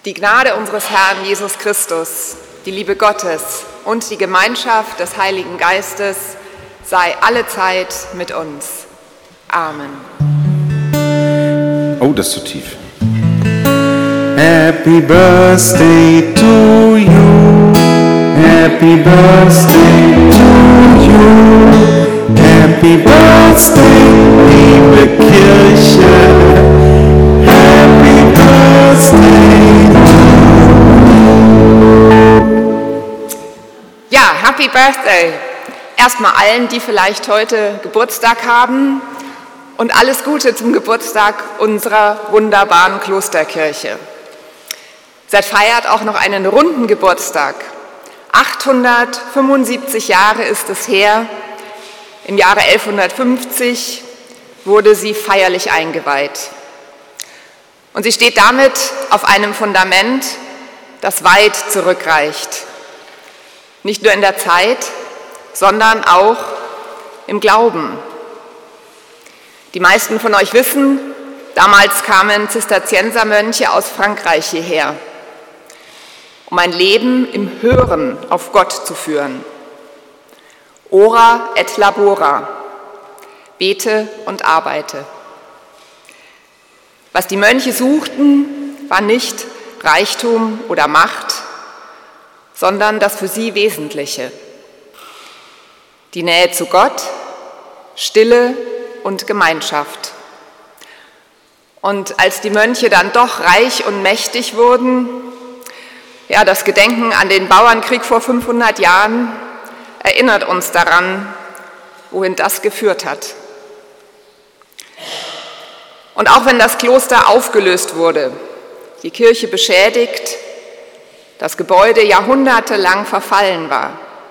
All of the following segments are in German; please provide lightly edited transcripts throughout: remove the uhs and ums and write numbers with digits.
Die Gnade unseres Herrn Jesus Christus, die Liebe Gottes und die Gemeinschaft des Heiligen Geistes sei allezeit mit uns. Amen. Oh, das ist zu tief. Happy Birthday to you. Happy Birthday to you. Happy Birthday, liebe Kirche. Happy Birthday to you. Ja, Happy Birthday. Erstmal allen, die vielleicht heute Geburtstag haben, und alles Gute zum Geburtstag unserer wunderbaren Klosterkirche. Sie feiert auch noch einen runden Geburtstag. 875 Jahre ist es her. Im Jahre 1150 wurde sie feierlich eingeweiht. Und sie steht damit auf einem Fundament, das weit zurückreicht. Nicht nur in der Zeit, sondern auch im Glauben. Die meisten von euch wissen, damals kamen Zisterziensermönche aus Frankreich hierher, um ein Leben im Hören auf Gott zu führen. Ora et labora, bete und arbeite. Was die Mönche suchten, war nicht Reichtum oder Macht, sondern das für sie Wesentliche. Die Nähe zu Gott, Stille und Gemeinschaft. Und als die Mönche dann doch reich und mächtig wurden, ja, das Gedenken an den Bauernkrieg vor 500 Jahren erinnert uns daran, wohin das geführt hat. Und auch wenn das Kloster aufgelöst wurde, die Kirche beschädigt, das Gebäude jahrhundertelang verfallen war,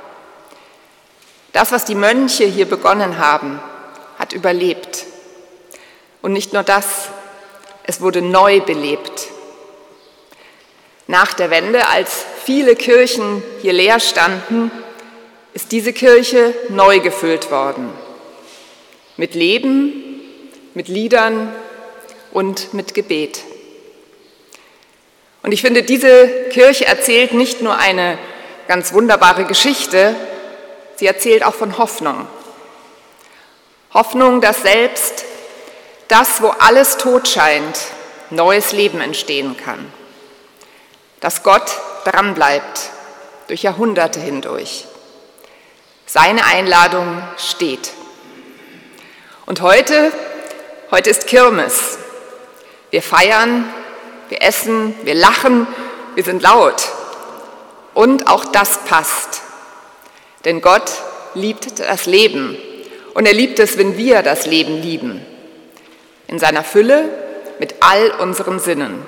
das, was die Mönche hier begonnen haben, hat überlebt. Und nicht nur das, es wurde neu belebt. Nach der Wende, als viele Kirchen hier leer standen, ist diese Kirche neu gefüllt worden. Mit Leben, mit Liedern und mit Gebet. Und ich finde, diese Kirche erzählt nicht nur eine ganz wunderbare Geschichte, sie erzählt auch von Hoffnung. Hoffnung, dass selbst das, wo alles tot scheint, neues Leben entstehen kann. Dass Gott dranbleibt, durch Jahrhunderte hindurch. Seine Einladung steht. Und heute ist Kirmes. Wir feiern, wir essen, wir lachen, wir sind laut. Und auch das passt. Denn Gott liebt das Leben. Und er liebt es, wenn wir das Leben lieben. In seiner Fülle, mit all unseren Sinnen.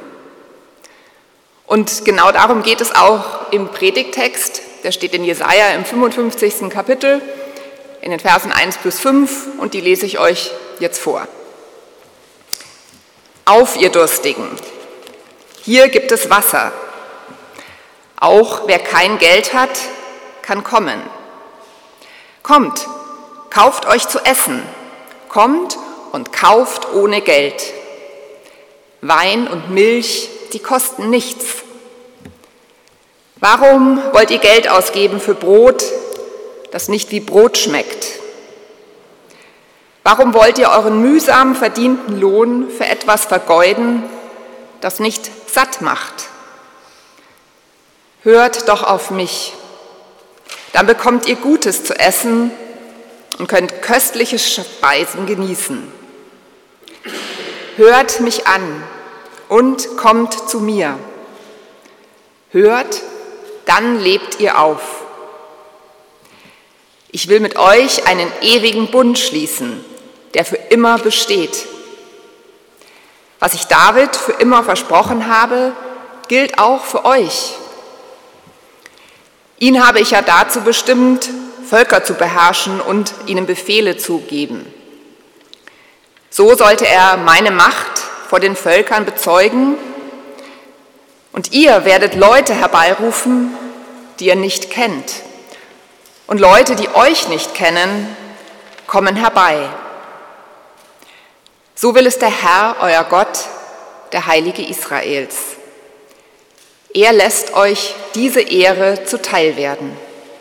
Und genau darum geht es auch im Predigttext. Der steht in Jesaja im 55. Kapitel, in den Versen 1-5, und die lese ich euch jetzt vor. Auf, ihr Durstigen! Hier gibt es Wasser. Auch wer kein Geld hat, kann kommen. Kommt, kauft euch zu essen. Kommt und kauft ohne Geld. Wein und Milch, die kosten nichts. Warum wollt ihr Geld ausgeben für Brot, das nicht wie Brot schmeckt? Warum wollt ihr euren mühsam verdienten Lohn für etwas vergeuden, das nicht satt macht? Hört doch auf mich, dann bekommt ihr Gutes zu essen und könnt köstliche Speisen genießen. Hört mich an und kommt zu mir. Hört, dann lebt ihr auf. Ich will mit euch einen ewigen Bund schließen, der für immer besteht. Was ich David für immer versprochen habe, gilt auch für euch. Ihn habe ich ja dazu bestimmt, Völker zu beherrschen und ihnen Befehle zu geben. So sollte er meine Macht vor den Völkern bezeugen, und ihr werdet Leute herbeirufen, die ihr nicht kennt. Und Leute, die euch nicht kennen, kommen herbei. So will es der Herr, euer Gott, der Heilige Israels. Er lässt euch diese Ehre zuteil werden.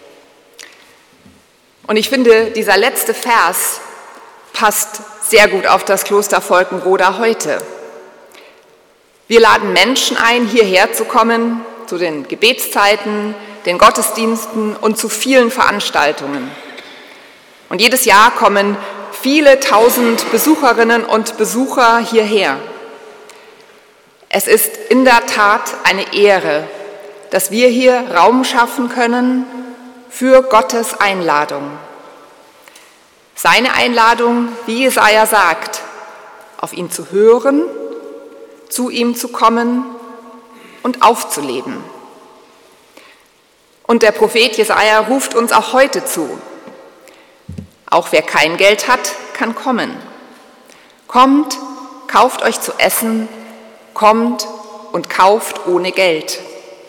Und ich finde, dieser letzte Vers passt sehr gut auf das Kloster Volkenroda heute. Wir laden Menschen ein, hierher zu kommen, zu den Gebetszeiten, den Gottesdiensten und zu vielen Veranstaltungen. Und jedes Jahr kommen viele tausend Besucherinnen und Besucher hierher. Es ist in der Tat eine Ehre, dass wir hier Raum schaffen können für Gottes Einladung. Seine Einladung, wie Jesaja sagt, auf ihn zu hören, zu ihm zu kommen und aufzuleben. Und der Prophet Jesaja ruft uns auch heute zu. Auch wer kein Geld hat, kann kommen. Kommt, kauft euch zu essen, kommt und kauft ohne Geld.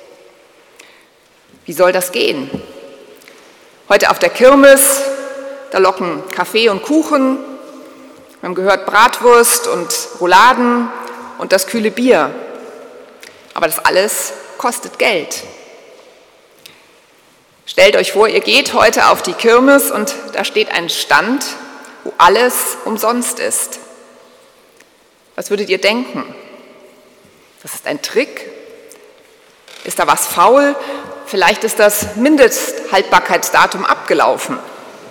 Wie soll das gehen? Heute auf der Kirmes, da locken Kaffee und Kuchen, wir haben gehört Bratwurst und Rouladen und das kühle Bier. Aber das alles kostet Geld. Stellt euch vor, ihr geht heute auf die Kirmes und da steht ein Stand, wo alles umsonst ist. Was würdet ihr denken? Das ist ein Trick? Ist da was faul? Vielleicht ist das Mindesthaltbarkeitsdatum abgelaufen.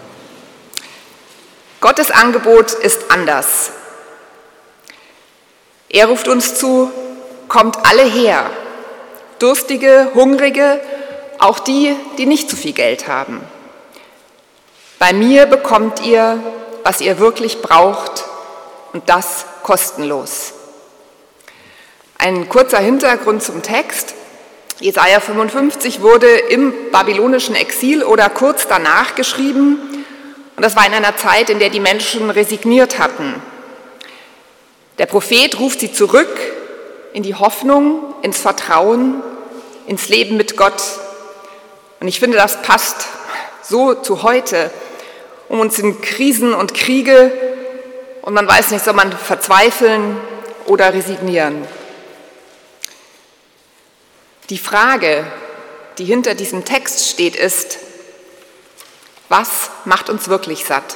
Gottes Angebot ist anders. Er ruft uns zu, kommt alle her, Durstige, Hungrige, auch die, die nicht zu viel Geld haben. Bei mir bekommt ihr, was ihr wirklich braucht, und das kostenlos. Ein kurzer Hintergrund zum Text. Jesaja 55 wurde im babylonischen Exil oder kurz danach geschrieben. Und das war in einer Zeit, in der die Menschen resigniert hatten. Der Prophet ruft sie zurück in die Hoffnung, ins Vertrauen, ins Leben mit Gott. Und ich finde, das passt so zu heute. Um uns in Krisen und Kriege und man weiß nicht, soll man verzweifeln oder resignieren. Die Frage, die hinter diesem Text steht, ist, was macht uns wirklich satt?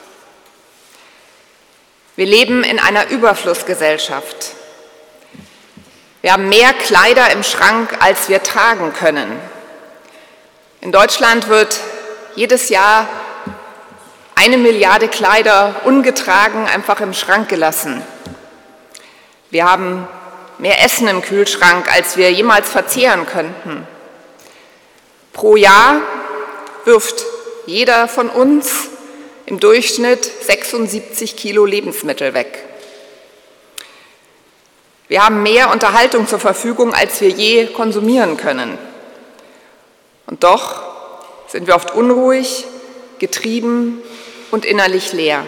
Wir leben in einer Überflussgesellschaft. Wir haben mehr Kleider im Schrank, als wir tragen können. In Deutschland wird jedes Jahr 1 Milliarde Kleider ungetragen einfach im Schrank gelassen. Wir haben mehr Essen im Kühlschrank, als wir jemals verzehren könnten. Pro Jahr wirft jeder von uns im Durchschnitt 76 Kilo Lebensmittel weg. Wir haben mehr Unterhaltung zur Verfügung, als wir je konsumieren können. Und doch sind wir oft unruhig, getrieben und innerlich leer.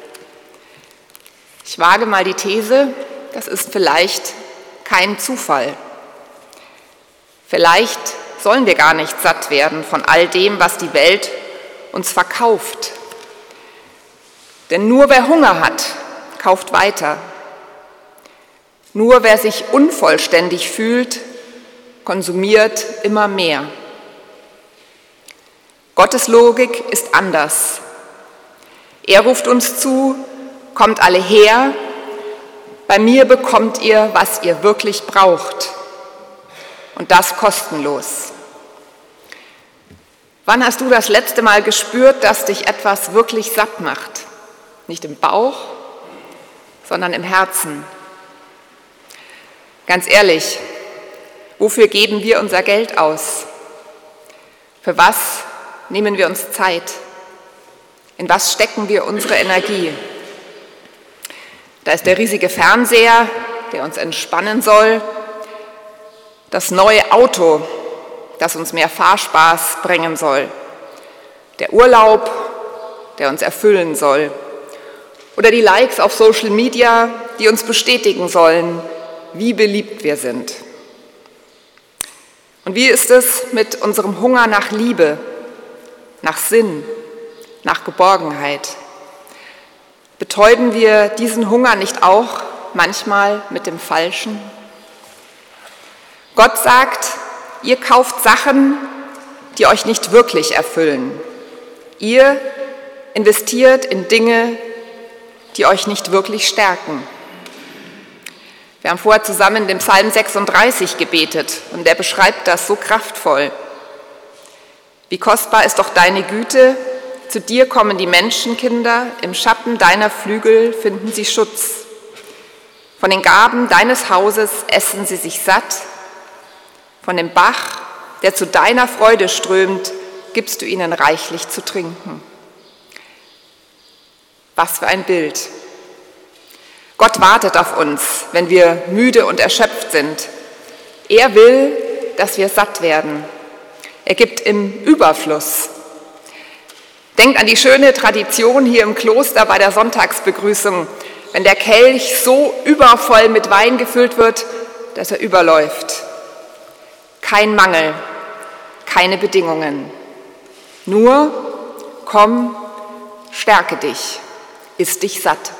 Ich wage mal die These, das ist vielleicht kein Zufall. Vielleicht sollen wir gar nicht satt werden von all dem, was die Welt uns verkauft. Denn nur wer Hunger hat, kauft weiter. Nur wer sich unvollständig fühlt, konsumiert immer mehr. Gottes Logik ist anders. Er ruft uns zu, kommt alle her, bei mir bekommt ihr, was ihr wirklich braucht. Und das kostenlos. Wann hast du das letzte Mal gespürt, dass dich etwas wirklich satt macht? Nicht im Bauch, sondern im Herzen. Ganz ehrlich, wofür geben wir unser Geld aus? Für was nehmen wir uns Zeit? In was stecken wir unsere Energie? Da ist der riesige Fernseher, der uns entspannen soll, das neue Auto, das uns mehr Fahrspaß bringen soll, der Urlaub, der uns erfüllen soll, oder die Likes auf Social Media, die uns bestätigen sollen, wie beliebt wir sind. Und wie ist es mit unserem Hunger nach Liebe, nach Sinn, nach Geborgenheit? Betäuben wir diesen Hunger nicht auch manchmal mit dem Falschen? Gott sagt, ihr kauft Sachen, die euch nicht wirklich erfüllen. Ihr investiert in Dinge, die euch nicht wirklich stärken. Wir haben vorher zusammen den Psalm 36 gebetet und der beschreibt das so kraftvoll. Wie kostbar ist doch deine Güte, zu dir kommen die Menschenkinder, im Schatten deiner Flügel finden sie Schutz. Von den Gaben deines Hauses essen sie sich satt, von dem Bach, der zu deiner Freude strömt, gibst du ihnen reichlich zu trinken. Was für ein Bild. Gott wartet auf uns, wenn wir müde und erschöpft sind. Er will, dass wir satt werden. Er gibt im Überfluss. Denkt an die schöne Tradition hier im Kloster bei der Sonntagsbegrüßung, wenn der Kelch so übervoll mit Wein gefüllt wird, dass er überläuft. Kein Mangel, keine Bedingungen. Nur, komm, stärke dich, iss dich satt.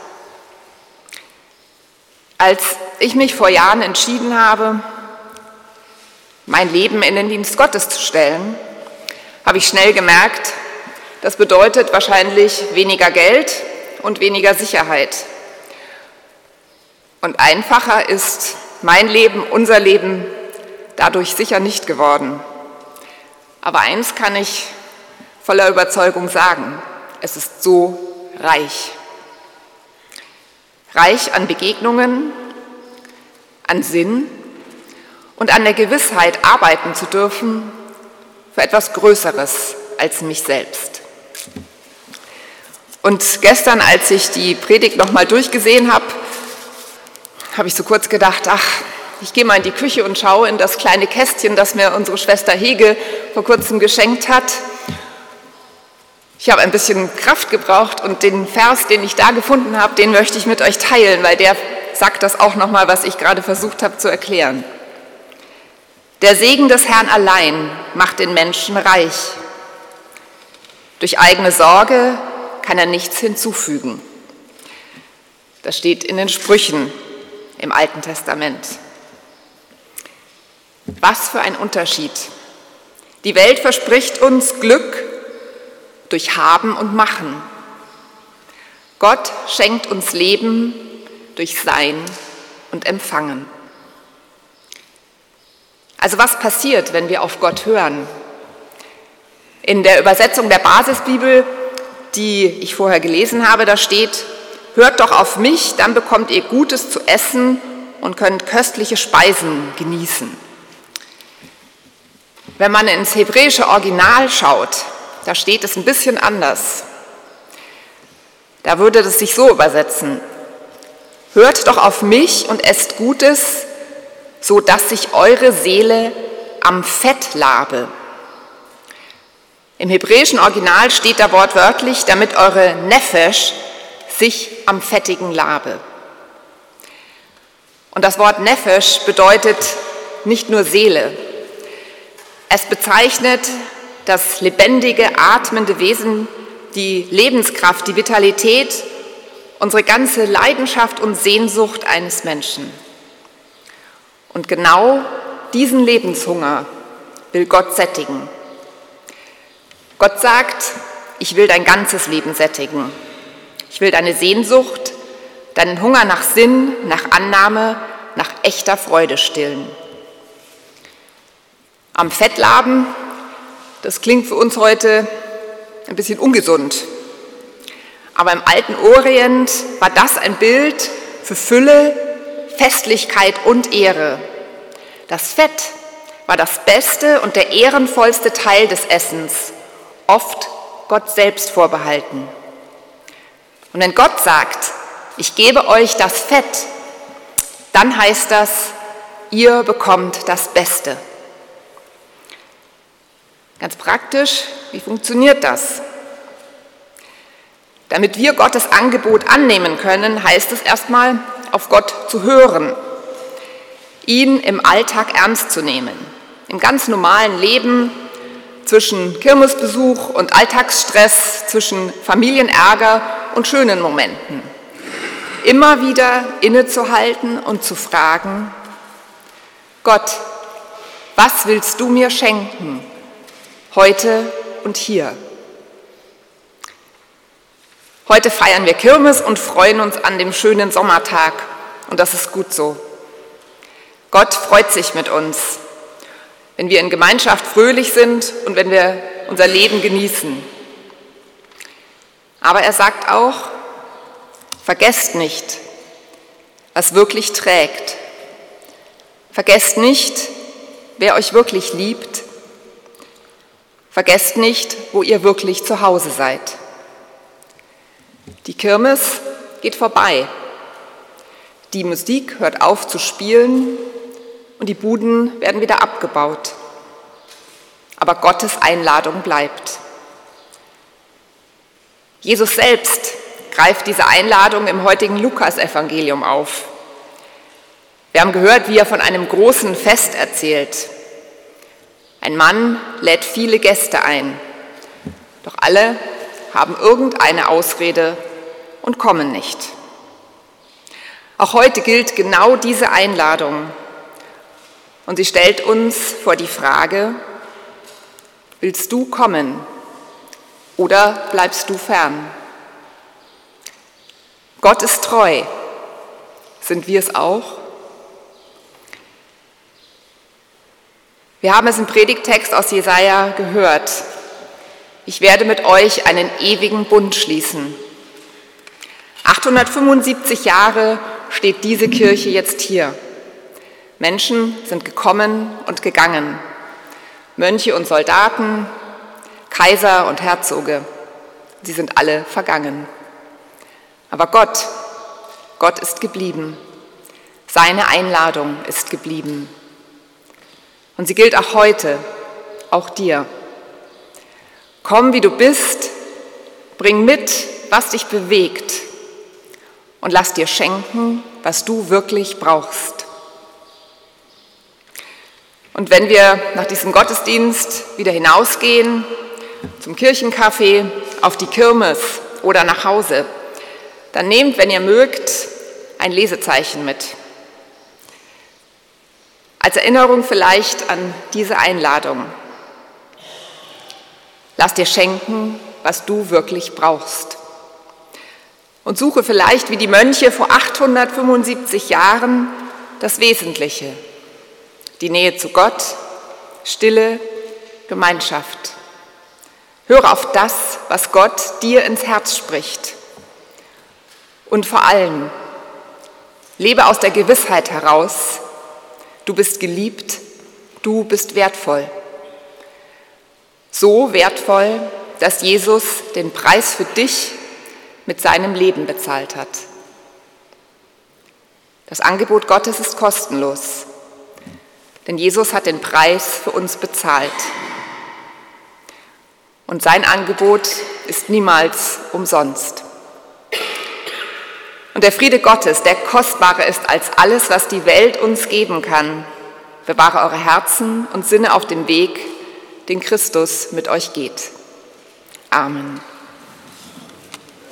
Als ich mich vor Jahren entschieden habe, mein Leben in den Dienst Gottes zu stellen, habe ich schnell gemerkt, das bedeutet wahrscheinlich weniger Geld und weniger Sicherheit. Und einfacher ist mein Leben, unser Leben dadurch sicher nicht geworden. Aber eins kann ich voller Überzeugung sagen, es ist so reich. Reich an Begegnungen, an Sinn und an der Gewissheit, arbeiten zu dürfen für etwas Größeres als mich selbst. Und gestern, als ich die Predigt nochmal durchgesehen habe, habe ich so kurz gedacht, ich gehe mal in die Küche und schaue in das kleine Kästchen, das mir unsere Schwester Hege vor kurzem geschenkt hat. Ich habe ein bisschen Kraft gebraucht und den Vers, den ich da gefunden habe, den möchte ich mit euch teilen, weil der sagt das auch nochmal, was ich gerade versucht habe zu erklären. Der Segen des Herrn allein macht den Menschen reich. Durch eigene Sorge kann er nichts hinzufügen. Das steht in den Sprüchen im Alten Testament. Was für ein Unterschied. Die Welt verspricht uns Glück durch Haben und Machen. Gott schenkt uns Leben durch Sein und Empfangen. Also was passiert, wenn wir auf Gott hören? In der Übersetzung der Basisbibel, die ich vorher gelesen habe, da steht: Hört doch auf mich, dann bekommt ihr Gutes zu essen und könnt köstliche Speisen genießen. Wenn man ins hebräische Original schaut, da steht es ein bisschen anders. Da würde es sich so übersetzen: Hört doch auf mich und esst Gutes, so dass sich eure Seele am Fett labe. Im hebräischen Original steht da wortwörtlich, damit eure Nefesh sich am Fettigen labe. Und das Wort Nefesh bedeutet nicht nur Seele. Es bezeichnet das lebendige, atmende Wesen, die Lebenskraft, die Vitalität, unsere ganze Leidenschaft und Sehnsucht eines Menschen. Und genau diesen Lebenshunger will Gott sättigen. Gott sagt, ich will dein ganzes Leben sättigen. Ich will deine Sehnsucht, deinen Hunger nach Sinn, nach Annahme, nach echter Freude stillen. Am Fettlaben, das klingt für uns heute ein bisschen ungesund. Aber im alten Orient war das ein Bild für Fülle, Festlichkeit und Ehre. Das Fett war das beste und der ehrenvollste Teil des Essens, oft Gott selbst vorbehalten. Und wenn Gott sagt, ich gebe euch das Fett, dann heißt das, ihr bekommt das Beste. Ganz praktisch, wie funktioniert das? Damit wir Gottes Angebot annehmen können, heißt es erstmal, auf Gott zu hören, ihn im Alltag ernst zu nehmen, im ganz normalen Leben, zwischen Kirmesbesuch und Alltagsstress, zwischen Familienärger und schönen Momenten. Immer wieder innezuhalten und zu fragen: Gott, Was willst du mir schenken, heute und hier? Heute feiern wir Kirmes und freuen uns an dem schönen Sommertag. Und das ist gut so. Gott freut sich mit uns, wenn wir in Gemeinschaft fröhlich sind und wenn wir unser Leben genießen. Aber er sagt auch, vergesst nicht, was wirklich trägt. Vergesst nicht, wer euch wirklich liebt. Vergesst nicht, wo ihr wirklich zu Hause seid. Die Kirmes geht vorbei. Die Musik hört auf zu spielen und die Buden werden wieder abgebaut. Aber Gottes Einladung bleibt. Jesus selbst greift diese Einladung im heutigen Lukas-Evangelium auf. Wir haben gehört, wie er von einem großen Fest erzählt. Ein Mann lädt viele Gäste ein, doch alle haben irgendeine Ausrede und kommen nicht. Auch heute gilt genau diese Einladung und sie stellt uns vor die Frage, willst du kommen oder bleibst du fern? Gott ist treu. Sind wir es auch? Wir haben es im Predigttext aus Jesaja gehört. Ich werde mit euch einen ewigen Bund schließen. 875 Jahre steht diese Kirche jetzt hier. Menschen sind gekommen und gegangen. Mönche und Soldaten, Kaiser und Herzoge. Sie sind alle vergangen. Aber Gott ist geblieben. Seine Einladung ist geblieben. Und sie gilt auch heute, auch dir. Komm, wie du bist, bring mit, was dich bewegt und lass dir schenken, was du wirklich brauchst. Und wenn wir nach diesem Gottesdienst wieder hinausgehen, zum Kirchencafé, auf die Kirmes oder nach Hause, dann nehmt, wenn ihr mögt, ein Lesezeichen mit. Als Erinnerung vielleicht an diese Einladung. Lass dir schenken, was du wirklich brauchst. Und suche vielleicht wie die Mönche vor 875 Jahren das Wesentliche. Die Nähe zu Gott, Stille, Gemeinschaft. Höre auf das, was Gott dir ins Herz spricht. Und vor allem, lebe aus der Gewissheit heraus, du bist geliebt, du bist wertvoll. So wertvoll, dass Jesus den Preis für dich mit seinem Leben bezahlt hat. Das Angebot Gottes ist kostenlos, denn Jesus hat den Preis für uns bezahlt. Und sein Angebot ist niemals umsonst. Und der Friede Gottes, der kostbarer ist als alles, was die Welt uns geben kann, bewahre eure Herzen und Sinne auf dem Weg, den Christus mit euch geht. Amen.